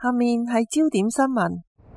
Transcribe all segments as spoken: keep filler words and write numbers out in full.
下面係焦點新聞。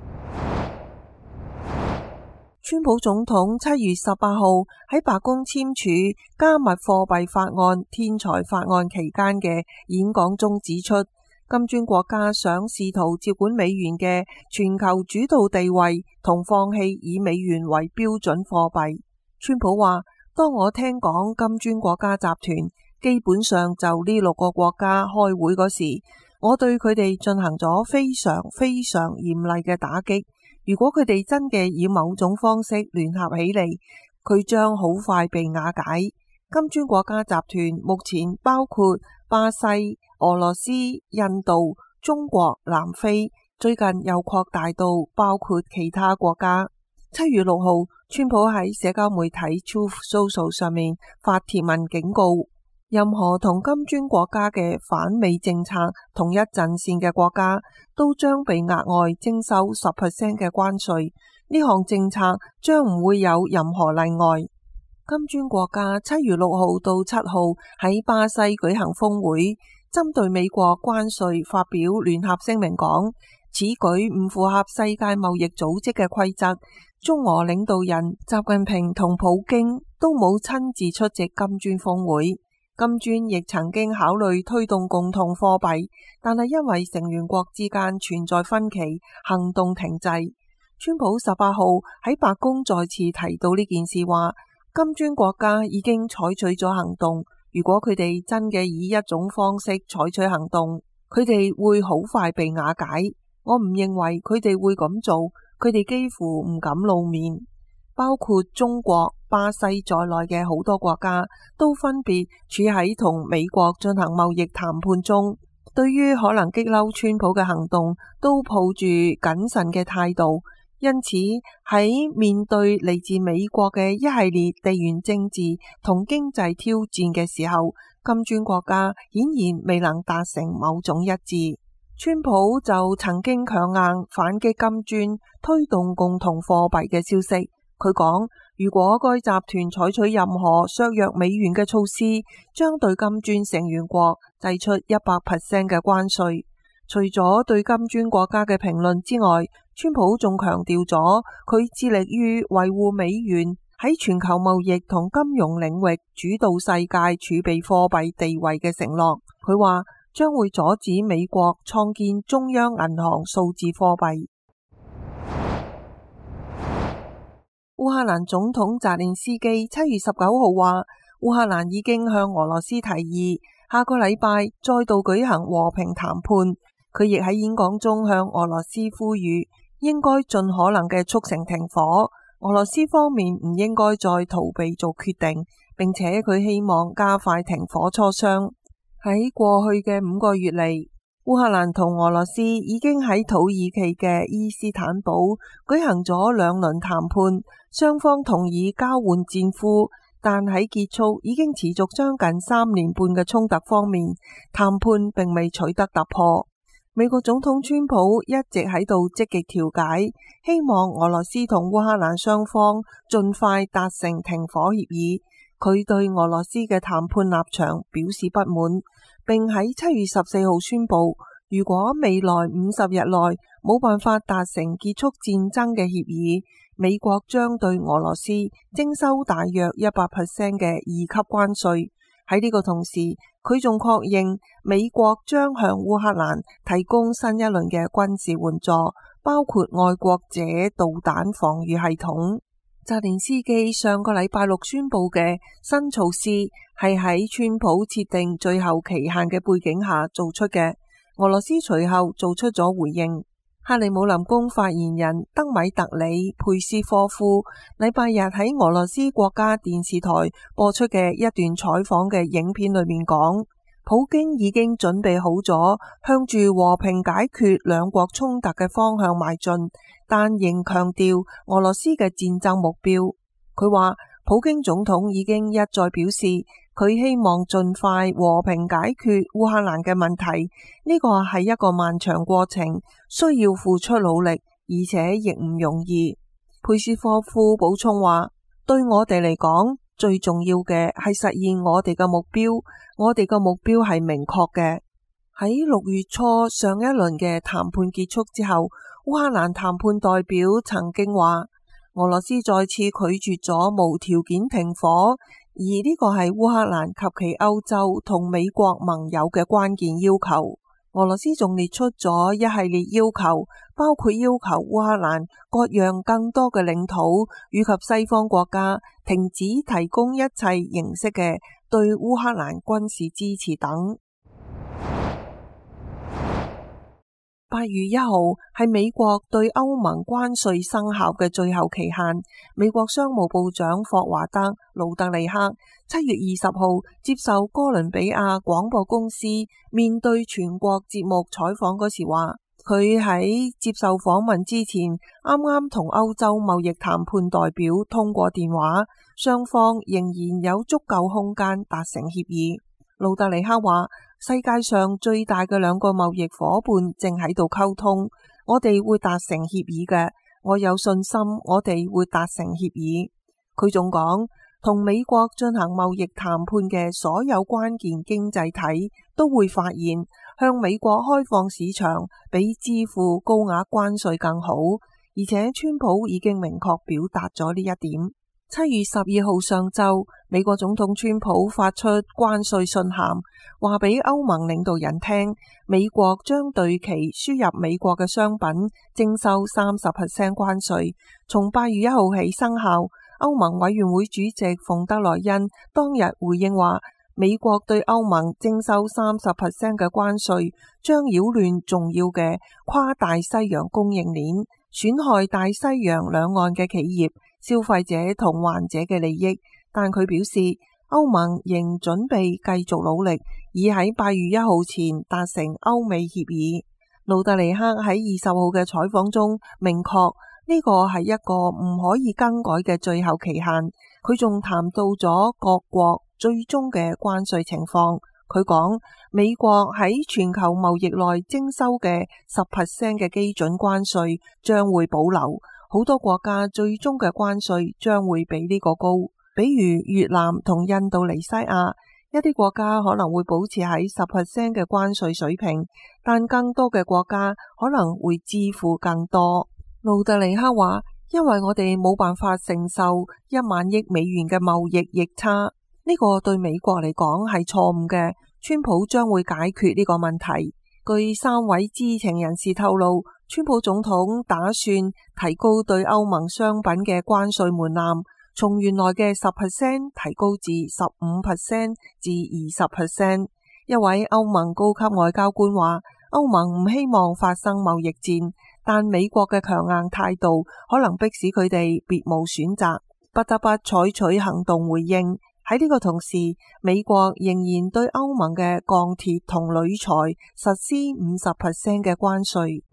川普總統七月十八號喺白宮簽署加密貨幣法案、天才法案期間嘅演講中指出，金磚國家想試圖接管美元嘅全球主導地位，同放棄以美元為標準貨幣。川普話：當我聽講金磚國家集團基本上就呢六個國家開會嗰時，我對佢哋進行咗非常非常嚴厲嘅打擊。如果佢哋真嘅以某種方式聯合起嚟，佢將好快被瓦解。金磚國家集團目前包括巴西、俄羅斯、印度、中國、南非，最近又擴大到包括其他國家。七月六號，川普喺社交媒體 Truth Social 上面發帖文警告，任何同金磚國家嘅反美政策同一陣線嘅國家，都將被額外徵收十 percent 嘅關稅。呢項政策將唔會有任何例外。金磚國家七月六號到七號喺巴西舉行峰會，針對美國關稅發表聯合聲明，講此舉唔符合世界貿易組織嘅規則。中俄領導人習近平同普京都冇親自出席金磚峰會。金磚亦曾經考慮推動共同貨幣，但係因為成員國之間存在分歧，行動停滯。川普十八號喺白宮再次提到呢件事，話金磚國家已經採取咗行動，如果佢哋真嘅以一種方式採取行動，佢哋會好快被瓦解。我唔認為佢哋會咁做，佢哋幾乎唔敢露面。包括中國、巴西在內嘅好多國家都分別處喺同美國進行貿易談判中，對於可能激嬲川普嘅行動都抱住謹慎嘅態度。因此喺面對嚟自美國嘅一系列地緣政治同經濟挑戰嘅時候，金磚國家顯然未能達成某種一致。川普就曾經強硬反擊金磚推動共同貨幣嘅消息。佢講，如果該集團採取任何削弱美元嘅措施，將對金磚成員國祭出一百 percent 嘅關稅。除咗對金磚國家嘅評論之外，川普仲強調咗佢致力於維護美元喺全球貿易同金融領域主導世界儲備貨幣地位嘅承諾。佢話將會阻止美國創建中央銀行數字貨幣。烏克蘭總統澤連斯基七月十九號話，烏克蘭已經向俄羅斯提議下個禮拜再度舉行和平談判。佢亦喺演講中向俄羅斯呼籲，應該盡可能嘅促成停火。俄羅斯方面唔應該再逃避做決定，並且佢希望加快停火磋商。喺過去嘅五個月嚟，烏克蘭同俄羅斯已經喺土耳其嘅伊斯坦堡舉行咗兩輪談判，雙方同意交換戰俘，但喺結束已經持續將近三年半嘅衝突方面，談判並未取得突破。美國總統川普一直喺度積極調解，希望俄羅斯同烏克蘭雙方盡快達成停火協議。佢對俄羅斯嘅談判立場表示不滿，並喺七月十四號宣布，如果未來五十日內冇辦法達成結束戰爭嘅協議，美國將對俄羅斯徵收大約一百 percent 嘅二級關稅。喺呢個同時，佢仲確認美國將向烏克蘭提供新一輪嘅軍事援助，包括愛國者導彈防禦系統。澤連斯基上個禮拜六宣布嘅新措施係喺川普設定最後期限嘅背景下做出嘅。俄羅斯隨後做出咗回應。克里姆林宮發言人德米特里佩斯科夫禮拜日喺俄羅斯國家電視台播出嘅一段採訪嘅影片裏面講，普京已經準備好咗向住和平解決兩國衝突嘅方向邁進，但仍強調俄羅斯嘅戰爭目標。佢話普京總統已經一再表示，佢希望盡快和平解決烏克蘭嘅問題，呢個係一個漫長過程，需要付出努力，而且亦唔容易。佩斯科夫補充話，對我哋嚟講，最重要嘅係實現我哋嘅目標，我哋嘅目標係明確嘅。 喺六月初上一輪嘅談判結束之後，烏克蘭談判代表曾經話，俄羅斯再次拒絕咗無條件停火，而呢個係烏克蘭及其歐洲同美國盟友嘅關鍵要求。俄羅斯仲列出咗一系列要求，包括要求烏克蘭割讓更多嘅領土，以及西方國家停止提供一切形式嘅對烏克蘭軍事支持等。八月一號係美國對歐盟關稅生效嘅最後期限。美國商務部長霍華德·盧特尼克七月二十號接受哥倫比亞廣播公司面對全國節目採訪嗰時話，佢喺接受訪問之前啱啱同歐洲貿易談判代表通過電話，雙方仍然有足夠空間達成協議。盧特尼克話，世界上最大嘅兩個貿易夥伴正喺度溝通，我哋會達成協議嘅，我有信心我哋會達成協議。佢仲講，同美國進行貿易談判嘅所有關鍵經濟體都會發現，向美國開放市場比支付高額關稅更好，而且川普已經明確表達咗呢一點。七月十二號上晝，美國總統川普發出關稅信函，話俾歐盟領導人聽，美國將對其輸入美國嘅商品徵收三十 percent 關稅，從八月一號起生效。歐盟委員會主席馮德萊恩當日回應話，美國對歐盟徵收三十 percent 嘅關稅，將擾亂重要嘅跨大西洋供應鏈，損害大西洋兩岸嘅企業、消費者同患者嘅利益。但佢表示，歐盟仍準備繼續努力，以喺八月一號前達成歐美協議。盧特尼克喺二十號嘅採訪中明確，呢個係一個唔可以更改嘅最後期限。佢仲談到咗各國最終嘅關稅情況。佢講，美國喺全球貿易內徵收嘅十 percent 嘅基準關稅將會保留，好多國家最終嘅關稅將會比呢個高，比如越南同印度尼西亞。一啲國家可能會保持喺十 percent 嘅關稅水平，但更多嘅國家可能會支付更多。盧特尼克話，因為我哋冇辦法承受一萬億美元嘅貿易逆差，呢個對美國嚟講係錯誤嘅。川普將會解決呢個問題。據三位知情人士透露，川普總統打算提高對歐盟商品嘅關稅門檻，從原來嘅十 percent 提高至十五 percent 至二十 percent。一位歐盟高級外交官話，歐盟唔希望發生貿易戰，但美國嘅強硬態度可能迫使佢哋別無選擇，不得不採取行動回應。喺呢個同時，美國仍然對歐盟嘅鋼鐵同鋁材實施五十 percent 嘅關稅。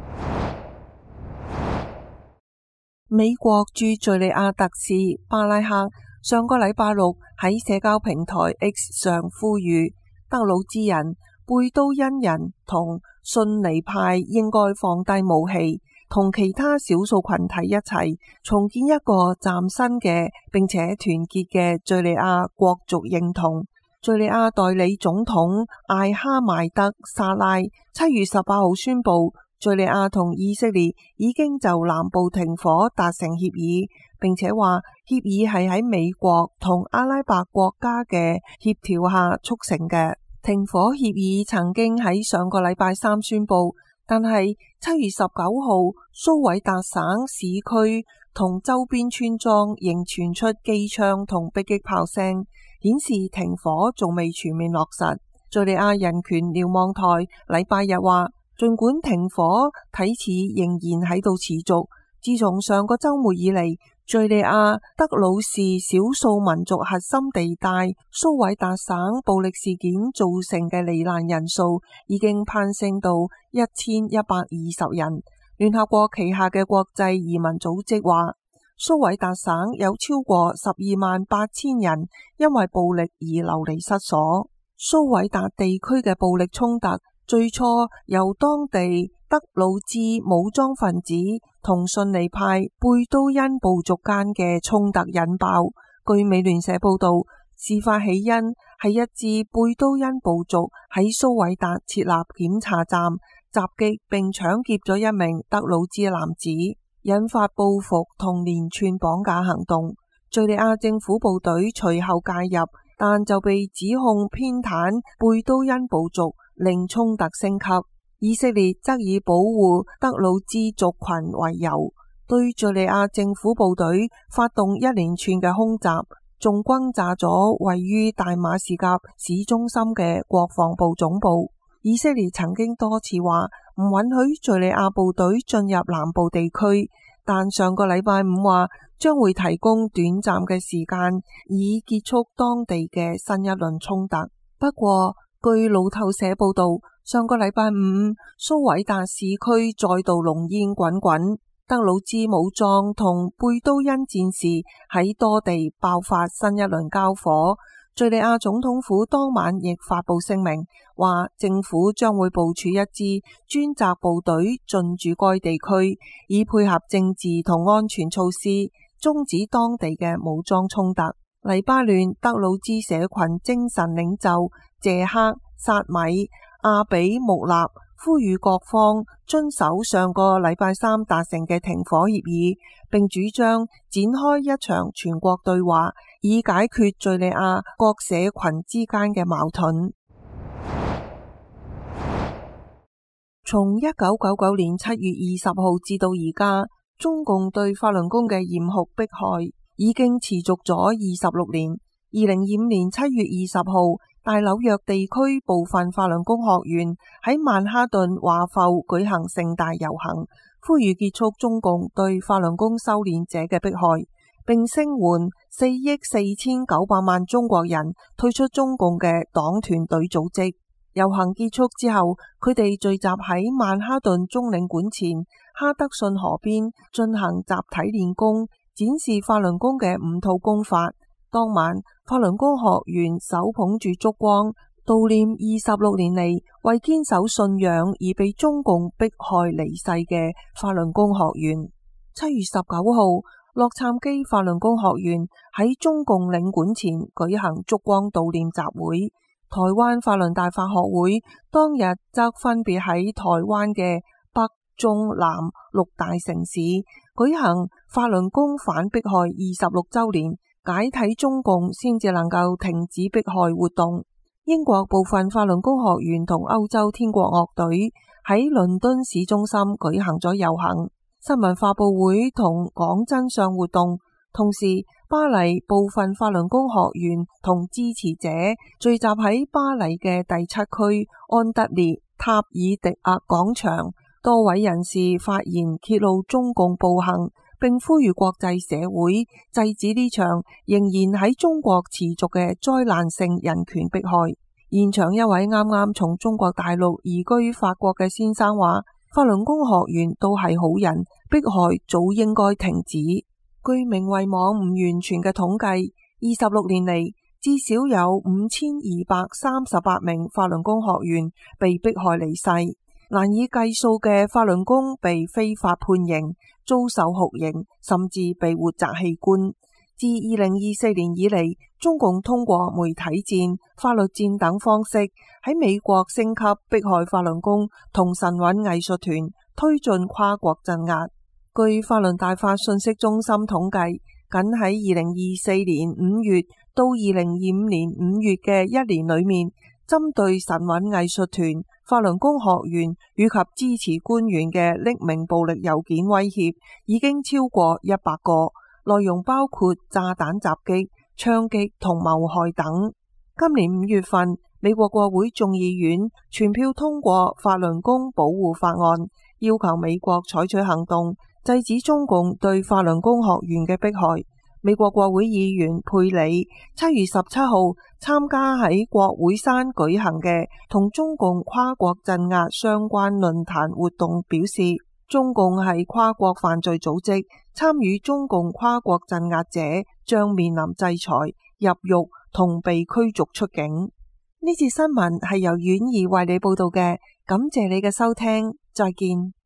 美國駐敘利亞特使巴拉克上個禮拜六喺社交平台 X 上呼籲德魯茲人、貝都因人同遜尼派應該放低武器，同其他少數群體一齊重建一個嶄新嘅並且團結嘅敘利亞國族認同。敘利亞代理總統艾哈邁德沙拉七月十八號宣布，敘利亞同以色列已經就南部停火達成協議，並且話協議係喺美國同阿拉伯國家嘅協調下促成嘅。停火協議曾經喺上個禮拜三宣布，但係七月十九號蘇韋達省市區同周邊村莊仍傳出機槍同迫擊炮聲，顯示停火仲未全面落實。敘利亞人權瞭望台禮拜日話，儘管停火睇似仍然喺度持續，自從上個週末以嚟，敘利亞德魯士少數民族核心地帶蘇韋達省暴力事件造成嘅罹難人數已經攀升到一千一百二十人。聯合國旗下嘅國際移民組織話，蘇韋達省有超過十二萬八千人因為暴力而流離失所。蘇韋達地區嘅暴力衝突最初由當地德魯茲武裝分子同遜尼派貝都因部族間嘅衝突引爆。據美聯社報道，事發起因係一支貝都因部族喺蘇韋達設立檢查站，襲擊並搶劫咗一名德魯茲男子，引發報復同連串綁架行動。敘利亞政府部隊隨後介入，但就被指控偏袒貝都因部族，令衝突升級。以色列則以保護德魯茲族群為由，對敘利亞政府部隊發動一連串嘅空襲，仲轟炸咗位於大馬士革市中心嘅國防部總部。以色列曾經多次話唔允許敘利亞部隊進入南部地區，但上個禮拜五話將會提供短暫嘅時間，以結束當地嘅新一輪衝突。不過，據路透社報道，上個禮拜五蘇韋達市區再度濃煙滾滾，德魯茲武裝同貝都因戰士喺多地爆發新一輪交火。敘利亞總統府當晚亦發布聲明，話政府將會部署一支專責部隊進駐該地區，以配合政治同安全措施，終止當地嘅武裝衝突。黎巴嫩德魯茲社群精神領袖謝克薩米阿比穆納呼籲各方遵守上個禮拜三達成嘅停火協議，並主張展開一場全國對話，以解決敘利亞各社群之間嘅矛盾。從一九九九年七月二十號至到而家，中共對法輪功嘅嚴酷迫害已經持續咗二十六年。二零二五年七月二十號，大紐約地區部分法輪功學員喺曼哈頓華埠舉行盛大遊行，呼籲結束中共對法輪功修煉者嘅迫害，並聲援四億四千九百萬中國人退出中共嘅黨團隊組織。遊行結束之後，佢哋聚集喺曼哈頓中領館前哈德遜河邊進行集體練功，展示法輪功嘅五套功法。當晚，法輪功學員手捧住燭光，悼念二十六年嚟為堅守信仰而被中共迫害離世嘅法輪功學員。七月十九號，洛杉磯法輪功學員喺中共領館前舉行燭光悼念集會。台灣法輪大法學會當日則分別喺台灣嘅北、中、南六大城市舉行法輪功反迫害二十六週年，解體中共先至能夠停止迫害活動。英國部分法輪功學員同歐洲天國樂隊喺倫敦市中心舉行咗遊行、新聞發佈會同講真相活動。同時，巴黎部分法輪功學員同支持者聚集喺巴黎嘅第七區安德烈塔爾迪亞廣場，多位人士發言揭露中共暴行，並呼籲國際社會制止呢場仍然喺中國持續嘅災難性人權迫害。現場一位啱啱從中國大陸移居法國嘅先生話，法輪功學員都係好人，迫害早應該停止。據明慧網唔完全嘅統計，二十六年嚟至少有五千二百三十八名法輪功學員被迫害離世，難以計數嘅法輪功被非法判刑、遭受酷刑，甚至被活摘器官。自二零二四年以嚟，中共通過媒體戰、法律戰等方式喺美國升級迫害法輪功同神韻藝術團，推進跨國鎮壓。據法輪大法信息中心統計，僅喺二零二四年五月到二零二五年五月嘅一年裏面，針對神韻藝術團、法輪功學員以及支持官員嘅匿名暴力郵件威脅已經超過一百個，內容包括炸彈襲擊、槍擊同謀害等。今年五月份，美國國會眾議院全票通過法輪功保護法案，要求美國採取行動，制止中共對法輪功學員嘅迫害。美國國會議員佩里七月十七號參加喺國會山舉行嘅同中共跨國鎮壓相關論壇活動，表示中共係跨國犯罪組織，參與中共跨國鎮壓者將面臨制裁、入獄同被驅逐出境。呢節新聞係由婉兒為你報道嘅，感謝你嘅收聽，再見。